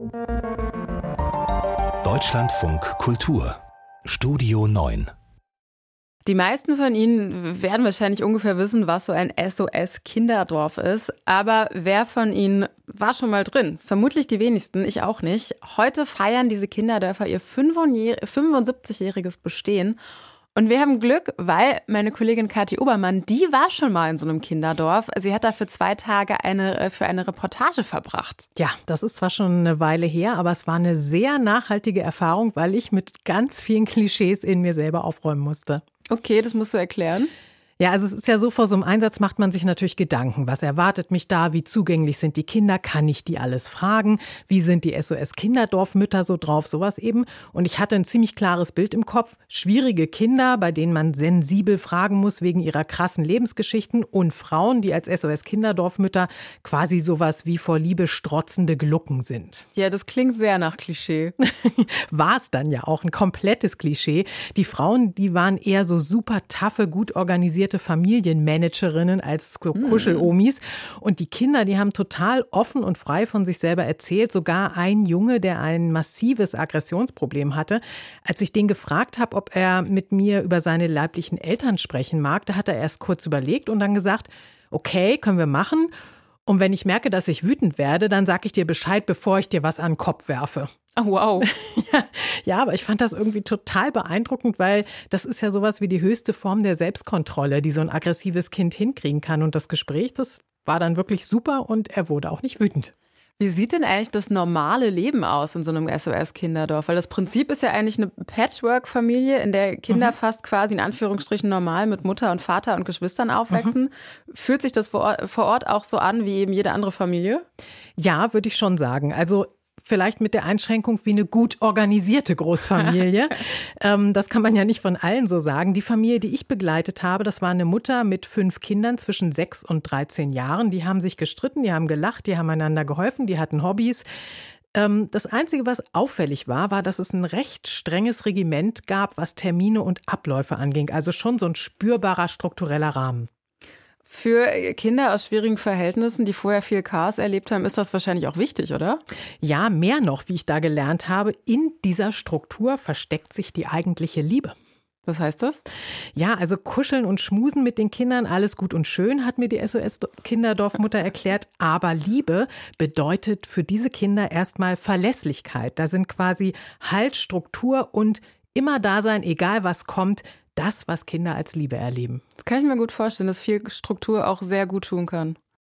Deutschlandfunk Kultur Studio 9. Die meisten von Ihnen werden wahrscheinlich ungefähr wissen, was so ein SOS-Kinderdorf ist. Aber wer von Ihnen war schon mal drin? Vermutlich die wenigsten, ich auch nicht. Heute feiern diese Kinderdörfer ihr 75-jähriges Bestehen. Und wir haben Glück, weil meine Kollegin Kathi Obermann, die war schon mal in so einem Kinderdorf. Sie hat da für 2 Tage für eine Reportage verbracht. Ja, das ist zwar schon eine Weile her, aber es war eine sehr nachhaltige Erfahrung, weil ich mit ganz vielen Klischees in mir selber aufräumen musste. Okay, das musst du erklären. Ja, also es ist ja so, vor so einem Einsatz macht man sich natürlich Gedanken. Was erwartet mich da? Wie zugänglich sind die Kinder? Kann ich die alles fragen? Wie sind die SOS-Kinderdorfmütter so drauf? Sowas eben. Und ich hatte ein ziemlich klares Bild im Kopf. Schwierige Kinder, bei denen man sensibel fragen muss wegen ihrer krassen Lebensgeschichten. Und Frauen, die als SOS-Kinderdorfmütter quasi sowas wie vor Liebe strotzende Glucken sind. Ja, das klingt sehr nach Klischee. War es dann ja auch ein komplettes Klischee. Die Frauen, die waren eher so super taffe, gut organisierte Familienmanagerinnen als so Kuschelomis. Und die Kinder, die haben total offen und frei von sich selber erzählt. Sogar ein Junge, der ein massives Aggressionsproblem hatte. Als ich den gefragt habe, ob er mit mir über seine leiblichen Eltern sprechen mag, da hat er erst kurz überlegt und dann gesagt, okay, können wir machen. Und wenn ich merke, dass ich wütend werde, dann sage ich dir Bescheid, bevor ich dir was an den Kopf werfe. Oh, wow. Ja, aber ich fand das irgendwie total beeindruckend, weil das ist ja sowas wie die höchste Form der Selbstkontrolle, die so ein aggressives Kind hinkriegen kann. Und das Gespräch, das war dann wirklich super und er wurde auch nicht wütend. Wie sieht denn eigentlich das normale Leben aus in so einem SOS-Kinderdorf? Weil das Prinzip ist ja eigentlich eine Patchwork-Familie, in der Kinder fast quasi in Anführungsstrichen normal mit Mutter und Vater und Geschwistern aufwachsen. Fühlt sich das vor Ort auch so an wie eben jede andere Familie? Ja, würde ich schon sagen. Also vielleicht mit der Einschränkung wie eine gut organisierte Großfamilie. Das kann man ja nicht von allen so sagen. Die Familie, die ich begleitet habe, das war eine Mutter mit 5 Kindern zwischen 6 und 13 Jahren. Die haben sich gestritten, die haben gelacht, die haben einander geholfen, die hatten Hobbys. Das Einzige, was auffällig war, dass es ein recht strenges Regiment gab, was Termine und Abläufe anging. Also schon so ein spürbarer struktureller Rahmen. Für Kinder aus schwierigen Verhältnissen, die vorher viel Chaos erlebt haben, ist das wahrscheinlich auch wichtig, oder? Ja, mehr noch, wie ich da gelernt habe. In dieser Struktur versteckt sich die eigentliche Liebe. Was heißt das? Ja, also kuscheln und schmusen mit den Kindern, alles gut und schön, hat mir die SOS-Kinderdorfmutter erklärt. Aber Liebe bedeutet für diese Kinder erstmal Verlässlichkeit. Da sind quasi Halt, Struktur und immer da sein, egal was kommt. Das, was Kinder als Liebe erleben. Das kann ich mir gut vorstellen, dass viel Struktur auch sehr gut tun kann.